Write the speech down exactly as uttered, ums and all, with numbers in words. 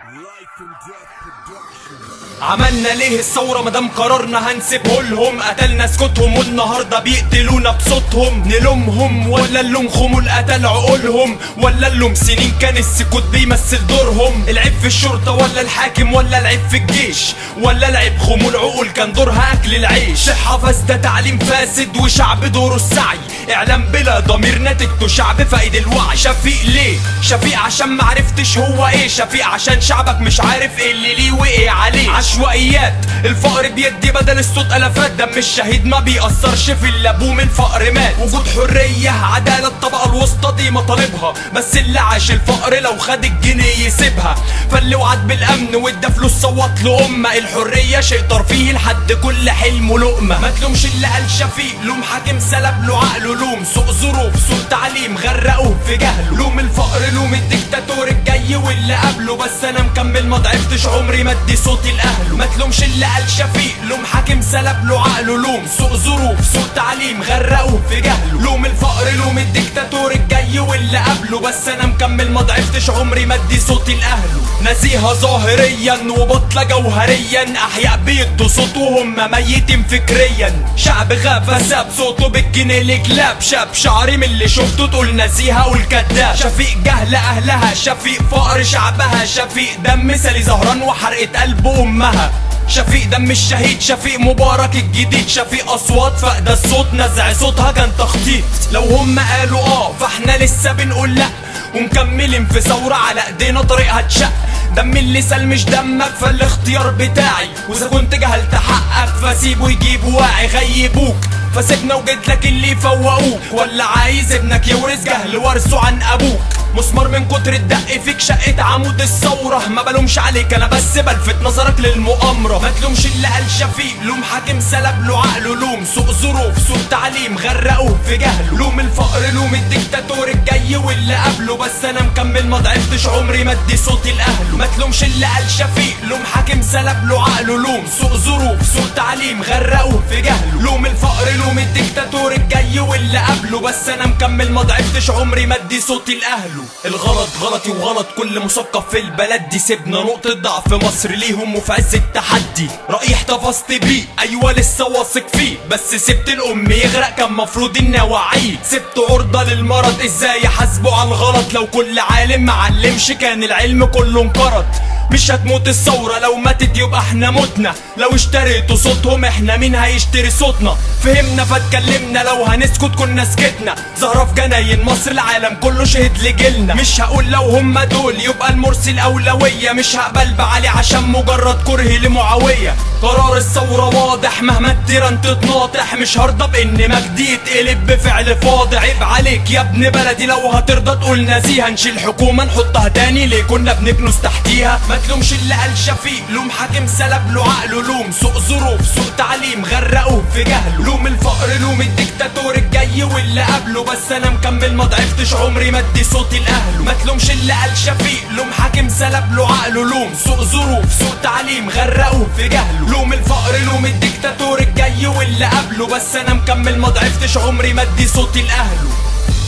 عملنا ليه الثورة مدام قررنا هنسيبه لهم؟ قتلنا سكوتهم والنهاردة بيقتلونا بصوتهم. نلومهم ولا اللوم خمول قتل عقولهم؟ ولا اللوم سنين كان السكوت بيمثل دورهم؟ العيب في الشرطة ولا الحاكم ولا العيب في الجيش؟ ولا العيب خمول عقول كان دورها أكل العيش؟ صحة فاسدة تعليم فاسد وشعب دوره السعي، إعلام بلا ضمير نتيجته شعب فاقد الوعي. شفيق ليه؟ شفيق عشان معرفتش هو ايه؟ شفيق عشان شعبك مش عارف ايه اللي ليه وايه عليه. عشوائيات الفقر بيدي بدل الصوت الافات، دم الشهيد ما بيأثرش في اللي ابوه من الفقر مات. وجود حرية عدالة الطبقة الوسطى دي مطالبها، بس اللي عاش الفقر لو خد الجنيه يسيبها. فاللي وعد بالامن وادى فلوس صوت لأمة. الحرية شيء ترفيهي لحد كل حلمه لقمة. ما تلومش اللي قال شفيق، لوم حاكم سلب له عقله، لوم سوء ظروف سوء تعليم غرقوه في جهله. لوم الفقر لوم الدكتاتور الجاي واللي قبله، بس انا مكمل ما ضعفتش عمري ما ادي صوتي لاهله. ما تلومش اللي قال شفيق، لوم حاكم سلب له عقله، لوم سوء ظروف سوء تعليم غرقوه في جهله. لوم الفقر لوم الدكتاتور الجاي واللي قبله، بس انا مكمل ما ضعفتش عمري ما ادي صوتي لاهله. نزيهة ظاهريا وبطلة جوهريا، احياء بيدوا صوتهم ميتين فكريا. شعب غاب ساب صوته بالجنيه لكلاب، شاب شعري من اللي شفته تقول نزيهة قول كداب. شفيق جهل اهلها، شفيق فقر شعبها، شفيق دم مثالي زهران وحرقة قلب امها. شفيق دم الشهيد، شفيق مبارك الجديد، شفيق اصوات فاقدة الصوت نزع صوتها كان تخطيط. لو هم قالوا اه فاحنا لسه بنقول لا، ومكملين في ثورة على ايدينا طريقها اتشق. دم اللسان مش دمك فالاختيار بتاعي، واذا كنت جهلت حقك فسيبه يجيب واعي. غيبوك فسيبنا وجيت لك اللي يفوقوك، ولا عايز ابنك يورث جهل ورثه عن ابوك؟ مسمار من كتر الدق فيك شقت عمود الثورة. ما بلومش عليك انا بس بلفت نظرك للمؤامرة. ما تلومش اللي قال شفيق، لوم حاكم سلب له عقله، لوم سوء ظروف سوء تعليم غرقوه في جهله. لوم الفقر لوم الدكتاتور الجاي واللي قبله، بس انا مكمل ما ضعفتش عمري ما ادي صوتي لاهله. ما تلومش اللي قال شفيق، لوم حاكم سلب له عقله، لوم سوء ظروف سوء تعليم غرقوه في جهله. لوم الفقر لوم الدكتاتور الجاي واللي قبله، بس انا مكمل ما ضعفتش عمري ما ادي صوتي لاهله. الغلط غلطي وغلط كل مثقف في البلد دي، سيبنا نقطة ضعف مصر ليهم وفي عز التحدي. رأيي احتفظت بيه ايوه لسه واثق فيه، بس سبت الام يغرق كان مفروض اني اوعيه. سبت عرضة للمرض ازاي يحاسبوا على الغلط؟ لو كل عالم معلمش كان العلم كله انقرض. مش هتموت الثورة، لو ماتت يبقى احنا متنا. لو اشتريتوا صوتهم احنا مين هيشتري صوتنا؟ فهمنا فاتكلمنا، لو هنسكت كنا سكتنا. زهرة في جناين مصر العالم كله شهد لجيلنا. مش هقول لو هم دول يبقى المرسي الأولوية، مش هقبل بعلي عشان مجرد كرهي لمعاوية. قرار الثورة واضح مهما التيران تتناطح، مش هرضى بان مجدي يتقلب بفعل فاضح. عيب عليك يا ابن بلدي لو هترضى تقول نزيهة، نشيل حكومة نحطها تاني ليه كنا بنكنس تحتيها. ما تلومش اللي قال شفيق، لوم حاكم سلب له عقله، لوم سوء ظروف سوء تعليم غرقوه في جهله. لوم الفقر لوم الدكتاتور الجاي واللي قبله، بس انا مكمل ما ضعفتش عمري ما ادي صوتي لاهله. ما تلومش اللي قال شفيق، لوم حاكم سلب له عقله، لوم سوء ظروف سوء تعليم غرقوه في جهله. لوم الفقر لوم الدكتاتور الجاي واللي قبله، بس انا مكمل ما ضعفتش عمري ما ادي صوتي لاهله.